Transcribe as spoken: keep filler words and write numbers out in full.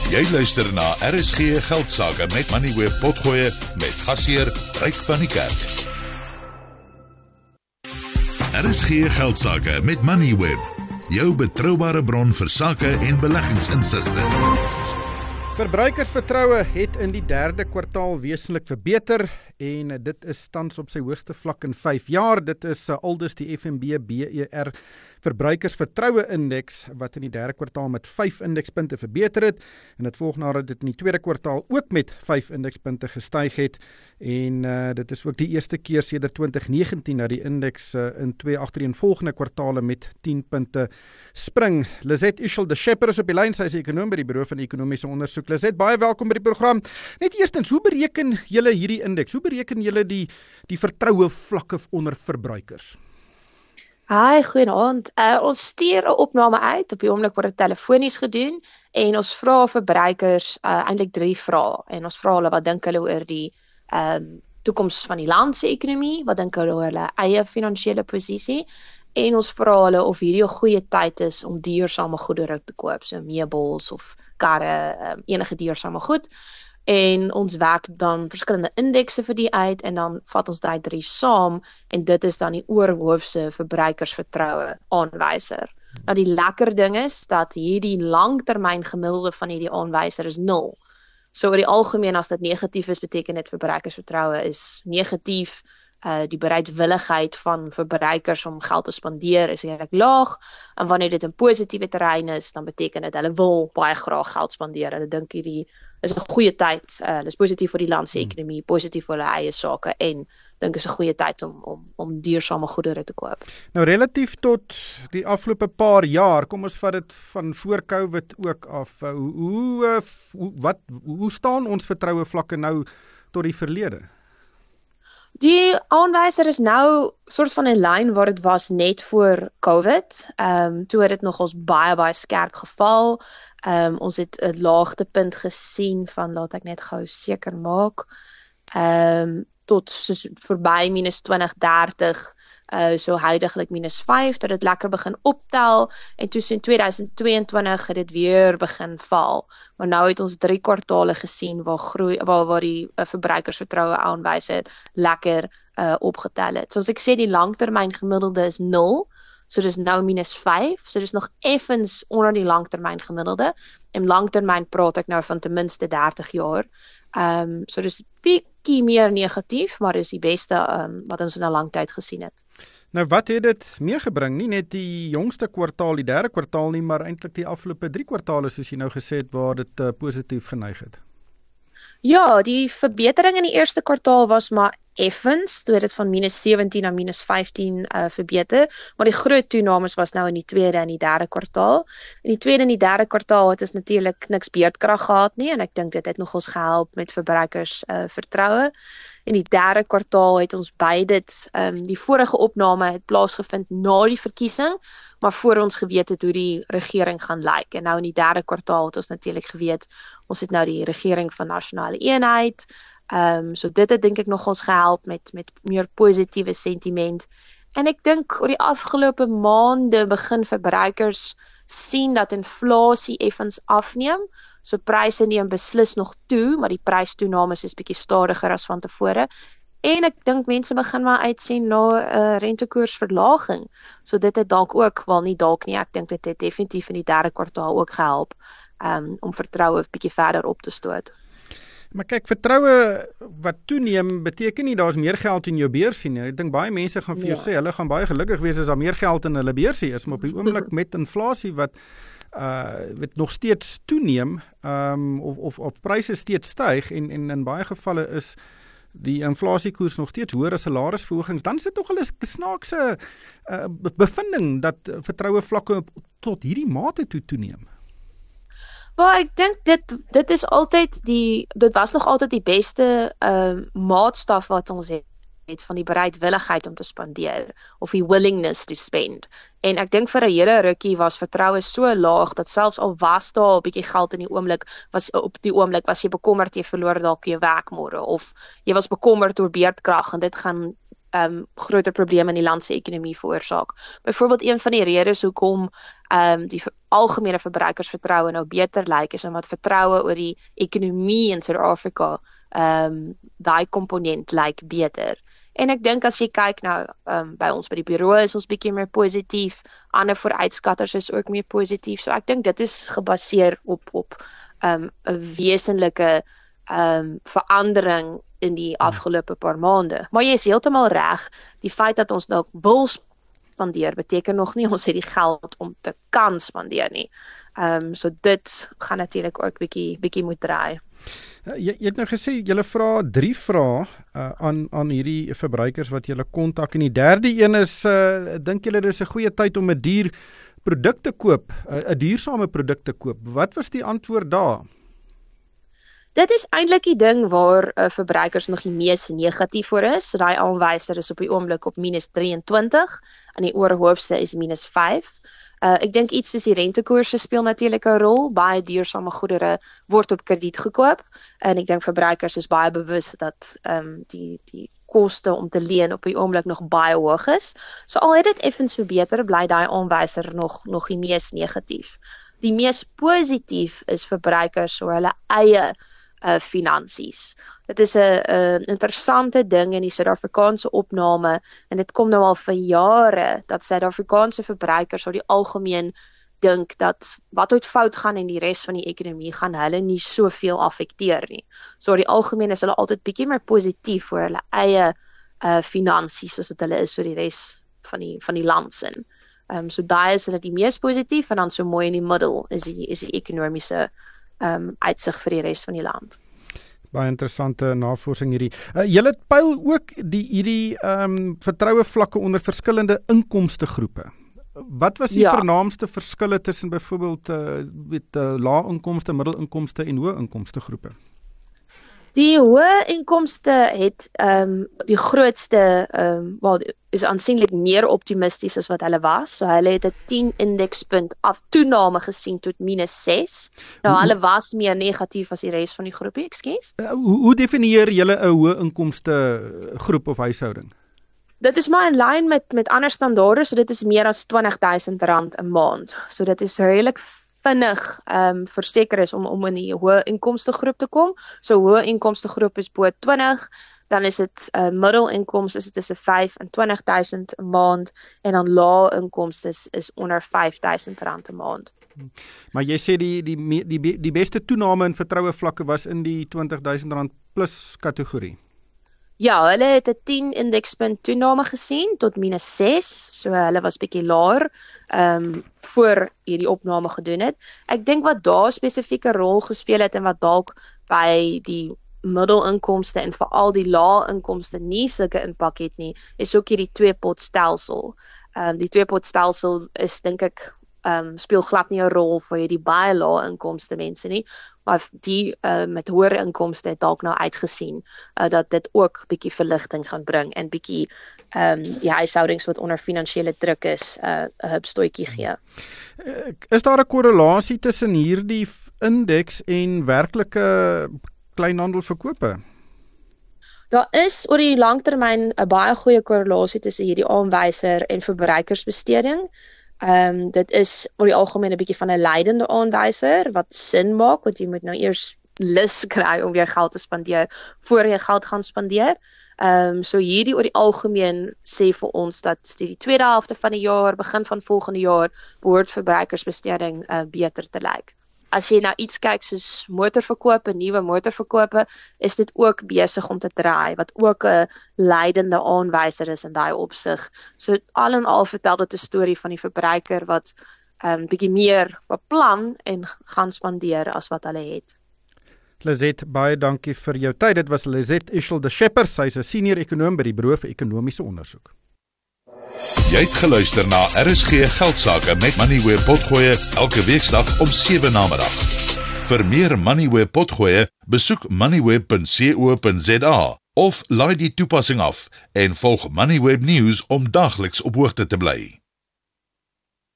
Jy luister na R S G Geldsaake met Moneyweb Potgoe met gasheer Ryk van die Kerk. R S G Geldsaake met Moneyweb, jou betroubare bron vir sake en beleggingsinsigte. Verbruikersvertroue het in die derde kwartaal wesentlik verbeter en dit is tans op sy hoogste vlak in vyf jaar. Dit is aldus die F N B B E R Verbruikersvertroue Indeks wat in die derde kwartaal met vyf indekspunte verbeter het en dit volg nadat dit in die tweede kwartaal ook met vyf indekspunte gestyg het en uh, dit is ook die eerste keer sedert twintig negentien dat die indeks uh, in twee agtereenvolgende kwartale met tien punte spring. Lizette Ishel de Schepper is op die lyn, sy is ekonoom by die Bureau van Ekonomiese Ondersoek. Lizette, baie welkom by die program. Net eerstens, hoe bereken julle hierdie indeks? Hoe bereken julle die, die vertroue vlakke onder verbruikers? Hi, goeienaand. Uh, ons stuur 'n opname uit, op die oomblik word dit telefonies gedoen en ons vra verbruikers uh, eintlik drie vrae en ons vra hulle wat dink hulle oor die um, toekoms van die land se ekonomie, wat dink hulle oor hulle eie finansiële posisie en ons vra hulle of hierdie 'n goeie tyd is om duursame goedere te koop, so meubels of karre, um, enige duursame goed. En ons werk dan verskillende indekse vir die uit en dan vat ons daai drie saam en dit is dan die oorhoofse verbruikersvertroue aanwyser. Nou die lekker ding is dat hierdie langtermyn gemiddelde van hierdie aanwyser is nul. So oor die algemeen as dit negatief is, beteken dit verbruikersvertroue is negatief. Uh, die bereidwilligheid van verbruikers om geld te spandeer is redelik laag en wanneer dit in positiewe terrein is, dan beteken dit hulle wil baie graag geld spandeer. Hulle dink hierdie is 'n goeie tyd. Uh, dit is positief vir die land se ekonomie, positief vir hulle eie sake en dink is 'n goeie tyd om om om duursame goedere te koop. Nou relatief tot die afgelope paar jaar, kom ons vat dit van voor Covid ook af. Uh, hoe uh, hoe wat hoe staan ons vertroue vlakke nou tot die verlede? Die aanwyser is nou soort van in lyn waar dit was net voor Covid. Ehm um, toe het dit nog ons baie baie skerp geval. Ehm um, ons het 'n laagtepunt gesien van, laat ek net gou seker maak, ehm um, tot soos verby minus twintig, dertig, uh, so huidiglik minus vyf, dat dit lekker begin optel en toe in twintig tweeëntwintig het dit weer begin val. Maar nou het ons drie kwartale gesien waar groei waar waar die uh, verbruikersvertroue aanwyser lekker uh, opgetel het. Soos ek sê, die langtermyn gemiddelde is nul. So dis nou minus vyf, so dis nog effens onder die langtermyn gemiddelde. En langtermyn praat ek nou van ten minste dertig jaar. Ehm um, so dis bietjie meer negatief, maar dis die beste um, wat ons in 'n lang tyd gesien het. Nou wat het dit meegebring? Nie net die jongste kwartaal, die derde kwartaal nie, maar eintlik die afgelope drie kwartale soos jy nou gesê het waar dit uh, positief geneig het. Ja, die verbetering in die eerste kwartaal was maar effens, toe het dit van minus sewentien na minus vyftien uh, verbeter, maar die groot toenames was nou in die tweede en die derde kwartaal. In die tweede en die derde kwartaal het ons natuurlik niks beurtkrag gehad nie, en ek dink dit het nog ons gehelp met verbruikers uh, vertroue. In die derde kwartaal het ons by dit, um, die vorige opname het plaasgevind na die verkiesing, maar voor ons geweet het hoe die regering gaan lyk. En nou in die derde kwartaal het ons natuurlik geweet, ons het nou die regering van nasionale eenheid, um, so dit het denk ek nog ons gehelp met, met meer positiewe sentiment. En ek dink oor die afgelope maande begin verbruikers sien dat inflasie effens afneem, so pryse neem beslis nog toe, maar die prystoenames is bietjie stadiger as van tevore. En ek dink mense begin maar uitsien na 'n uh, rentekoersverlaging. So dit het dalk ook, wel nie dalk nie, ek dink dit het definitief in die derde kwartaal ook gehelp um, om vertroue 'n bietjie verder op te stoot. Maar kyk, vertroue wat toeneem beteken nie daar's meer geld in jou beursie nie. Ek dink baie mense gaan vir jou ja. sê, hulle gaan baie gelukkig wees as daar meer geld in hulle beursie is, maar op die oomblik met inflasie wat uh wat nog steeds toeneem, um, of of of pryse steeds styg en en in baie gevalle is die inflasiekoers nog steeds hoër as salarisverhogings, dan is dit tog 'n snaakse uh, bevinding dat vertroue vlakke tot hierdie mate toe toeneem. Maar ek dink dit dit is altyd die dit was nog altyd die beste uh, maatstaf wat ons het, het van die bereidwilligheid om te spandeer of die willingness to spend. En ek dink vir 'n hele rukkie was vertroue so laag dat selfs al was daar 'n bietjie geld in die oomblik, was op die oomblik was jy bekommerd jy verloor dalk jou werk môre of jy was bekommerd oor beurtkrag en dit gaan um, groter probleme in die land se ekonomie veroorsaak. Byvoorbeeld een van die redes hoekom um, die ver, algemene verbruikersvertroue nou beter lyk is omdat vertroue oor die ekonomie in Suid-Afrika um, daai komponent lyk beter. En ek dink as jy kyk nou um, by ons by die bureau is ons bietjie meer positief, ander vooruitskatters is ook meer positief. So ek dink dit is gebaseer op op um, 'n wesenlike um, verandering in die afgelope paar maande. Maar jy is heeltemal reg, die feit dat ons dalk wil spandeer beteken nog nie ons het die geld om te kan spandeer nie. Um, so dit gaan natuurlik ook bietjie bietjie moet draai. Jy, jy het nou gesê, julle vra drie vrae uh, aan, aan hierdie verbruikers wat julle kontak, en die derde een is, uh, dink julle dit is 'n goeie tyd om 'n duur produk te koop, 'n uh, duursame produk te koop? Wat was die antwoord daar? Dit is eintlik die ding waar uh, verbruikers nog die mees negatief voor is. So daai aanwyser is op die oomblik op minus drieëntwintig en die oorhoofste is minus vyf. Uh, ek dink iets soos die rentekoerse speel natuurlik 'n rol. Baie duursame goedere word op krediet gekoop en ek dink verbruikers is baie bewus dat um, die die koste om te leen op die oomblik nog baie hoog is. So al het dit effens verbeter, bly daai aanwyser nog nog die mees negatief. Die mees positief is verbruikers oor hulle eie uh, finansies. Dit is 'n interessante ding in die Suid-Afrikaanse opname en dit kom nou al vir jare dat Suid-Afrikaanse verbruikers oor die algemeen dink dat wat ooit fout gaan in die res van die ekonomie gaan hulle nie soveel affekteer nie. So oor die algemeen is hulle altyd bietjie meer positief oor hulle eie uh, finansies as wat hulle is oor die res van die van die land sin. Um, so daai is hulle die mees positief en dan so mooi in die middel is die is die ekonomiese um, uitsig vir die res van die land. Baie interessante navorsing hierdie. Uh, julle pyl ook die hierdie um, vertroue vlakke onder verskillende inkomstegroepe. Wat was die ja. vernaamste verskille tussen byvoorbeeld uh, met uh, lae inkomste, middelinkomste en hoë inkomste groepe? Die hoë inkomste het um, die grootste, um, wel, is aansienlik meer optimisties as wat hulle was. So hulle het 'n tien indekspunt af toename gesien tot minus ses. Nou hoe, hulle was meer negatief as die res van die groepie, ekskuus. Uh, hoe, hoe definieer julle 'n hoë inkomste groep of huishouding? Dit is maar in lyn met met ander standaarde, so dit is meer as twintig duisend rand 'n maand. So dit is redelik vinnig um, verseker is om om in die hoë inkomste groep te kom. So hoë inkomste groep is bo twintig, dan is dit uh, middelinkomste is tussen vyf en twintig duisend 'n maand en dan lae inkomste is, is onder vyf duisend rand 'n maand. Maar jy sê die die die die beste toename in vertroue vlakke was in die twintig duisend rand plus kategorie. Ja, hulle het 'n tien indekspunt toename gesien tot minus ses, so hulle was bietjie laer um, voor hierdie opname gedoen het. Ek dink wat daar spesifieke rol gespeel het en wat dalk by die middelinkomste en veral die lae inkomste nie sulke impak het nie, is ook hierdie twee-pot stelsel. Um, die twee-pot stelsel is dink ek um, speel glad nie 'n rol vir die baie lae inkomste mense nie, maar die uh, met hoër inkomste het dalk nou uitgesien uh, dat dit ook bietjie verligting gaan bring en bietjie um, die huishoudings wat onder finansiële druk is 'n uh, hupstootjie gee. Is daar 'n korrelasie tussen hierdie indeks en werklike kleinhandelverkope? Daar is oor die langtermyn 'n baie goeie korrelasie tussen hierdie aanwyser en verbruikersbesteding. Um, dit is oor die algemeen 'n bietjie van 'n leidende aanwyser wat sin maak want jy moet nou eers lus kry om weer geld te spandeer voor jy geld gaan spandeer. Um, so hierdie oor die algemeen sê vir ons dat die tweede helfte van die jaar, begin van volgende jaar, behoort verbruikersbesteding uh, beter te lyk. As jy nou iets kyk soos motorverkope, nuwe motorverkope, is dit ook besig om te draai, wat ook 'n leidende aanwyser is in daai opsig. So al en al vertel dit 'n storie van die verbruiker wat um, bietjie meer beplan en gaan spandeer as wat hulle het. Lizette, baie dankie vir jou tyd. Dit was Lizette Ishel de Schepper, sy is 'n senior ekonoom by die Bureau vir Ekonomiese Ondersoek. Jy het geluister na R S G Geldsaake met Moneyweb Potgoe elke weeksdag om sewe namiddag. Vir meer Moneyweb Potgoe, besoek moneyweb punt co punt za of laai die toepassing af en volg Moneyweb News om dagliks op hoogte te bly.